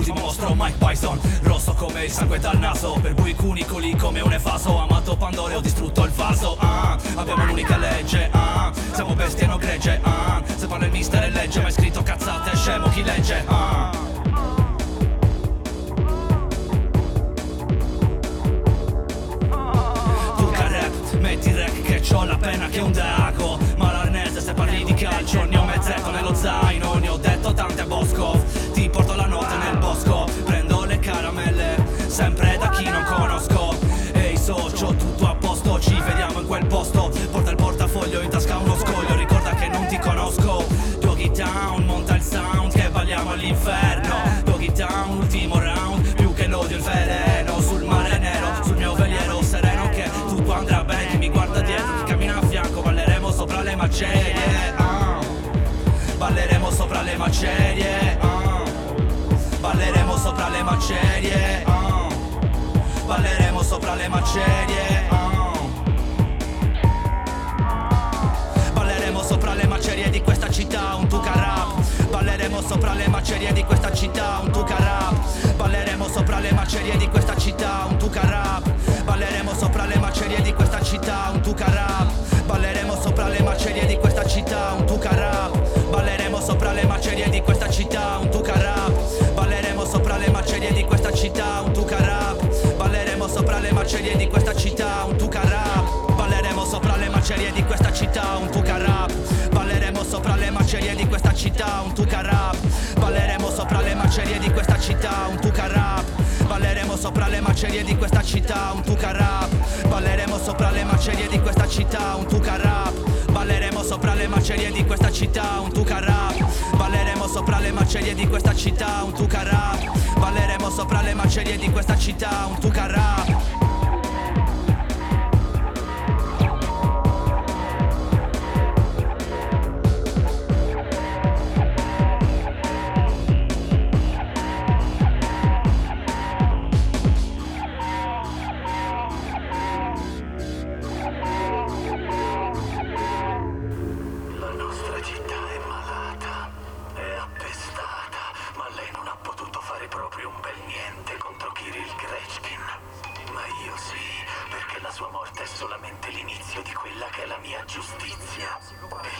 ultimo mostro Mike Bison, rosso come il sangue dal naso, per cui cunicoli come un evaso. Amato Pandora, ho distrutto il vaso. Abbiamo un'unica legge, siamo bestie non gregge. Se parla il mister e legge, ma è scritto cazzate, è scemo chi legge. Tu che rap, metti il rec che c'ho la penna che è un drago. Ma l'arnese se parli di calcio, ne ho mezzetto nello zaino, ne ho detto tante a Bosco. Ti porto la notte nel bosco, prendo le caramelle, sempre da chi non conosco. Ehi socio, tutto a posto, ci vediamo in quel posto. Porta il portafoglio, in tasca uno scoglio, ricorda che non ti conosco. Doggy Town, monta il sound, che balliamo all'inferno. Doggy Town, ultimo round, più che l'odio il veleno. Sul mare nero, sul mio veliero sereno, che tutto andrà bene. Chi mi guarda dietro, chi cammina a fianco, balleremo sopra le macerie. Balleremo sopra le macerie. Balleremo sopra le macerie. Balleremo sopra le macerie. Balleremo sopra le macerie di questa città, un tuca rap. Balleremo sopra le macerie di questa città, un tuca rap. Balleremo sopra le macerie di questa città, un tuca rap. Balleremo sopra le macerie di questa città, un tuca rap. Balleremo sopra le macerie di questa città, un tuca rap. Balleremo sopra le macerie di questa città, un tuca rap. Balleremo sopra le macerie di questa città, un tuca rap. Balleremo sopra le macerie di questa città, un tuca rap. Balleremo sopra le macerie di questa città, un tuca rap. Balleremo sopra le macerie di questa città, un tuca rap. Balleremo sopra le macerie di questa città, un tuca rap. Balleremo sopra le macerie di questa città, un tuca rap. Balleremo sopra le macerie di questa città, un tuca rap. Balleremo sopra le macerie di questa città, un tuca rap. Balleremo sopra le macerie di questa città, un tuca rap. Balleremo sopra le macerie di questa città, un tuca rap. Sua morte è solamente l'inizio di quella che è la mia giustizia.